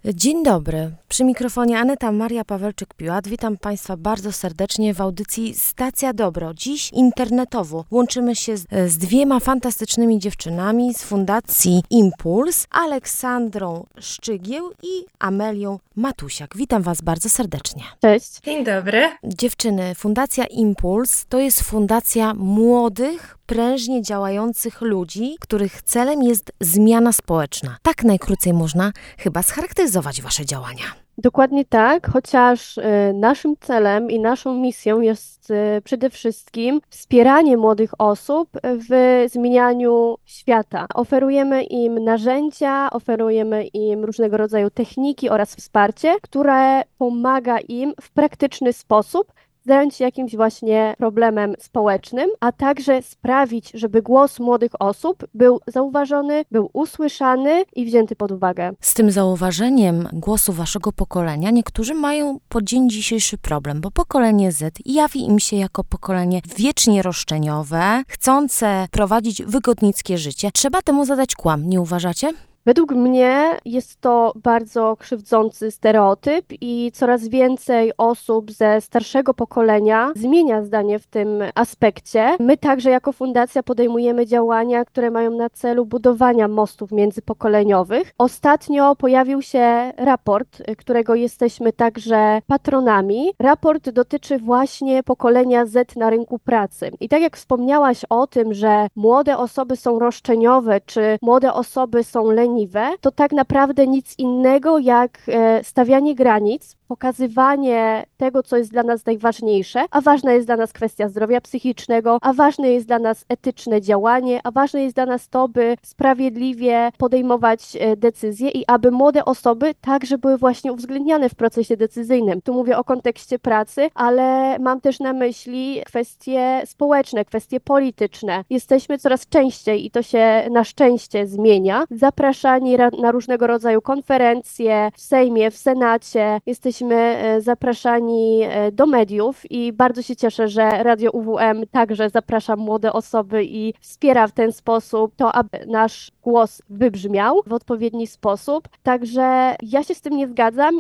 Dzień dobry. Przy mikrofonie Aneta Maria Pawelczyk-Piłat. Witam Państwa bardzo serdecznie w audycji Stacja Dobro. Dziś internetowo łączymy się z dwiema fantastycznymi dziewczynami z Fundacji Impuls, Aleksandrą Szczygieł i Amelią Matusiak. Witam Was bardzo serdecznie. Cześć. Dzień dobry. Dziewczyny, Fundacja Impuls to jest fundacja młodych, prężnie działających ludzi, których celem jest zmiana społeczna. Tak najkrócej można chyba scharakteryzować Wasze działania. Dokładnie tak, chociaż naszym celem i naszą misją jest przede wszystkim wspieranie młodych osób w zmienianiu świata. Oferujemy im narzędzia, oferujemy im różnego rodzaju techniki oraz wsparcie, które pomaga im w praktyczny sposób zająć się jakimś właśnie problemem społecznym, a także sprawić, żeby głos młodych osób był zauważony, był usłyszany i wzięty pod uwagę. Z tym zauważeniem głosu Waszego pokolenia niektórzy mają po dzień dzisiejszy problem, bo pokolenie Z jawi im się jako pokolenie wiecznie roszczeniowe, chcące prowadzić wygodnickie życie. Trzeba temu zadać kłam, nie uważacie? Według mnie jest to bardzo krzywdzący stereotyp i coraz więcej osób ze starszego pokolenia zmienia zdanie w tym aspekcie. My także jako fundacja podejmujemy działania, które mają na celu budowania mostów międzypokoleniowych. Ostatnio pojawił się raport, którego jesteśmy także patronami. Raport dotyczy właśnie pokolenia Z na rynku pracy. I tak jak wspomniałaś o tym, że młode osoby są roszczeniowe, czy młode osoby są leniwe, to tak naprawdę nic innego jak stawianie granic, pokazywanie tego, co jest dla nas najważniejsze, a ważna jest dla nas kwestia zdrowia psychicznego, a ważne jest dla nas etyczne działanie, a ważne jest dla nas to, by sprawiedliwie podejmować decyzje i aby młode osoby także były właśnie uwzględniane w procesie decyzyjnym. Tu mówię o kontekście pracy, ale mam też na myśli kwestie społeczne, kwestie polityczne. Jesteśmy coraz częściej, i to się na szczęście zmienia, zapraszani na różnego rodzaju konferencje w Sejmie, w Senacie. Jesteśmy zapraszani do mediów i bardzo się cieszę, że Radio UWM także zaprasza młode osoby i wspiera w ten sposób to, aby nasz głos wybrzmiał w odpowiedni sposób. Także ja się z tym nie zgadzam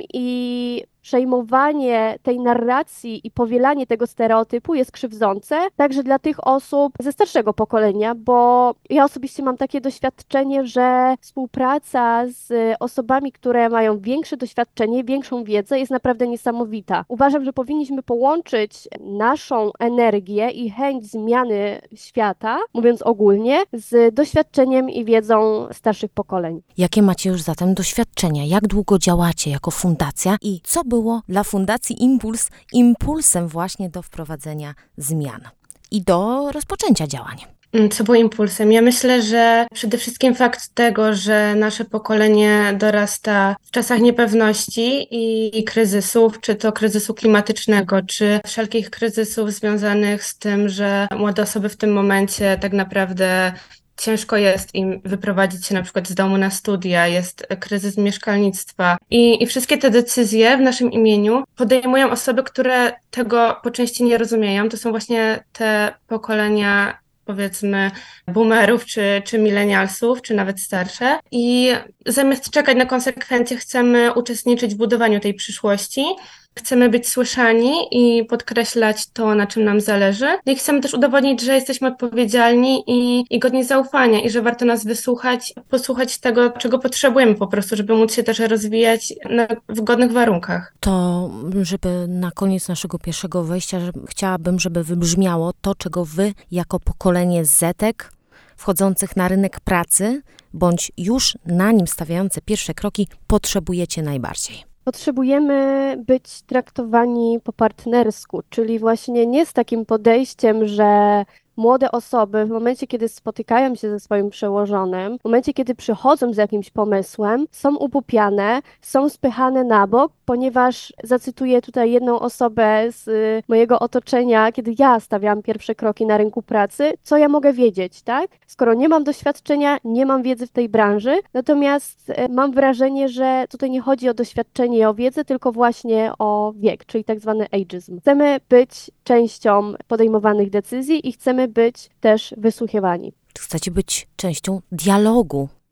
i przejmowanie tej narracji i powielanie tego stereotypu jest krzywdzące także dla tych osób ze starszego pokolenia, bo ja osobiście mam takie doświadczenie, że współpraca z osobami, które mają większe doświadczenie, większą wiedzę jest naprawdę niesamowita. Uważam, że powinniśmy połączyć naszą energię i chęć zmiany świata, mówiąc ogólnie, z doświadczeniem i wiedzą starszych pokoleń. Jakie macie już zatem doświadczenia? Jak długo działacie jako fundacja i co było dla Fundacji Impuls impulsem właśnie do wprowadzenia zmian i do rozpoczęcia działań? Co było impulsem? Ja myślę, że przede wszystkim fakt tego, że nasze pokolenie dorasta w czasach niepewności i kryzysów, czy to kryzysu klimatycznego, czy wszelkich kryzysów związanych z tym, że młode osoby w tym momencie tak naprawdę ciężko jest im wyprowadzić się na przykład z domu na studia, jest kryzys mieszkalnictwa i wszystkie te decyzje w naszym imieniu podejmują osoby, które tego po części nie rozumieją. To są właśnie te pokolenia, powiedzmy, boomerów, czy milenialsów, czy nawet starsze. I zamiast czekać na konsekwencje, chcemy uczestniczyć w budowaniu tej przyszłości. Chcemy być słyszani i podkreślać to, na czym nam zależy. No i chcemy też udowodnić, że jesteśmy odpowiedzialni i godni zaufania i że warto nas wysłuchać, posłuchać tego, czego potrzebujemy po prostu, żeby móc się też rozwijać w godnych warunkach. To, żeby na koniec naszego pierwszego wejścia, chciałabym, żeby wybrzmiało to, czego wy jako pokolenie Zetek wchodzących na rynek pracy, bądź już na nim stawiające pierwsze kroki, potrzebujecie najbardziej. Potrzebujemy być traktowani po partnersku, czyli właśnie nie z takim podejściem, że młode osoby w momencie, kiedy spotykają się ze swoim przełożonym, w momencie, kiedy przychodzą z jakimś pomysłem, są upupiane, są spychane na bok, ponieważ zacytuję tutaj jedną osobę z mojego otoczenia, kiedy ja stawiałam pierwsze kroki na rynku pracy, co ja mogę wiedzieć, tak? Skoro nie mam doświadczenia, nie mam wiedzy w tej branży, natomiast mam wrażenie, że tutaj nie chodzi o doświadczenie i o wiedzę, tylko właśnie o wiek, czyli tak zwany ageism. Chcemy być częścią podejmowanych decyzji i chcemy być też wysłuchiwani. Chcecie być częścią dialogu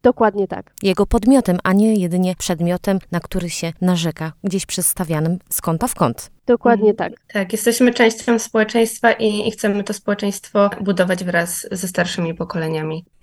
Dokładnie tak. Jego podmiotem, a nie jedynie przedmiotem, na który się narzeka, gdzieś przestawianym z kąta w kąt. Dokładnie tak. Tak, jesteśmy częścią społeczeństwa i chcemy to społeczeństwo budować wraz ze starszymi pokoleniami.